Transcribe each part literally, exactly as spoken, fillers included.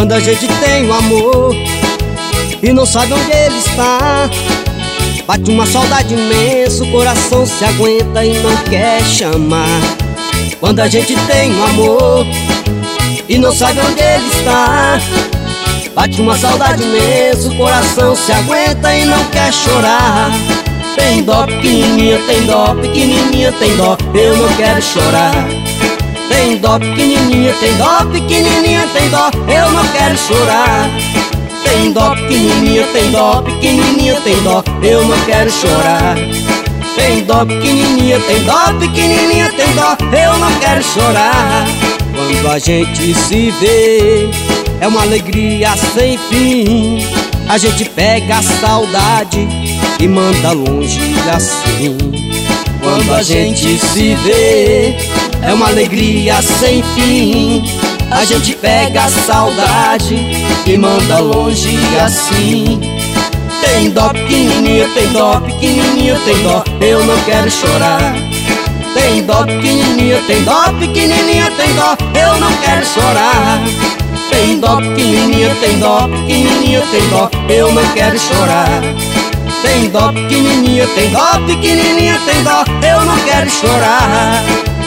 Quando a gente tem um amor e não sabe onde ele está, bate uma saudade imensa, o coração se aguenta e não quer chamar. Quando a gente tem um amor e não sabe onde ele está, bate uma saudade imensa, o coração se aguenta e não quer chorar. Tem dó pequenininha, tem dó pequenininha, tem dó, eu não quero chorar. Tem dó pequenininha, tem dó pequenininha, tem dó, eu não quero chorar. Tem dó pequenininha, tem dó pequenininha, tem dó, eu não quero chorar. Tem dó pequenininha, tem dó pequenininha, tem dó, eu não quero chorar. Quando a gente se vê, é uma alegria sem fim. A gente pega a saudade e manda longe assim. Quando a gente se vê, é uma alegria sem fim. A gente pega a saudade e manda longe assim. Tem dó pequenininha, tem dó pequenininha, tem dó, eu não quero chorar. Tem dó pequenininha, tem dó pequenininha, tem dó, eu não quero chorar. Tem dó pequenininha, tem dó pequenininha, tem dó, eu não quero chorar. Tem dó pequenininha, tem dó pequenininha, tem dó, eu não quero chorar.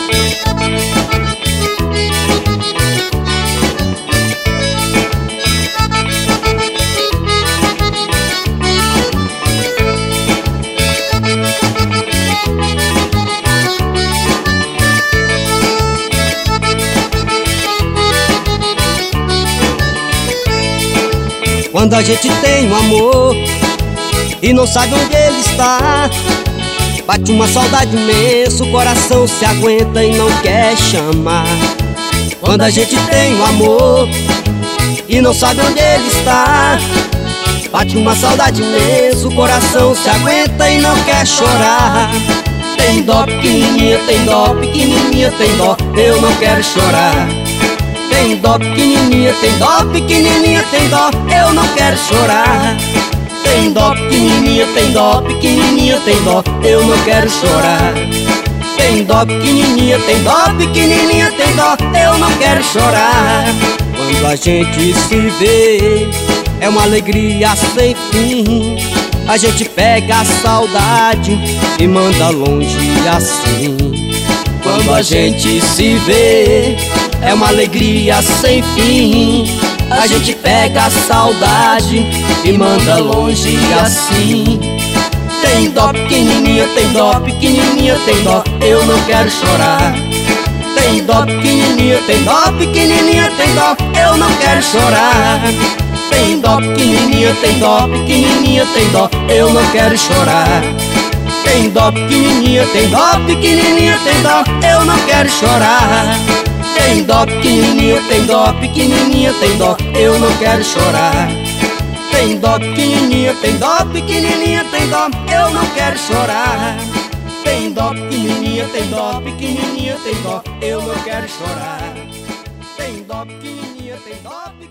Quando a gente tem um amor e não sabe onde ele está, bate uma saudade imensa, o coração se aguenta e não quer chamar. Quando a gente tem um amor e não sabe onde ele está, bate uma saudade imensa, o coração se aguenta e não quer chorar. Tem dó pequenininha, tem dó pequenininha, tem dó, eu não quero chorar. Tem dó pequenininha, tem dó pequenininha, tem dó, eu não quero chorar. Tem dó pequenininha, tem dó pequenininha, tem dó, eu não quero chorar. Tem dó pequenininha, tem dó pequenininha, tem dó, eu não quero chorar. Quando a gente se vê, é uma alegria sem fim. A gente pega a saudade e manda longe assim. Quando a gente se vê, é uma alegria sem fim. A gente pega a saudade e manda longe assim. Tem dó pequenininha, tem dó pequenininha, tem dó, eu não quero chorar. Tem dó pequenininha, tem dó pequenininha, tem dó, eu não quero chorar. Tem dó pequenininha, tem dó pequenininha, tem dó, eu não quero chorar. Tem dó pequenininha, tem dó pequenininha, tem dó, eu não quero chorar. Tem dó pequenininha, tem dó pequenininha, tem dó, eu não quero chorar. Tem dó pequenininha, tem dó pequenininha, tem dó, eu não quero chorar. Tem dó pequenininha, tem dó pequenininha, tem dó, eu não quero chorar. Tem dó pequenininha, tem dó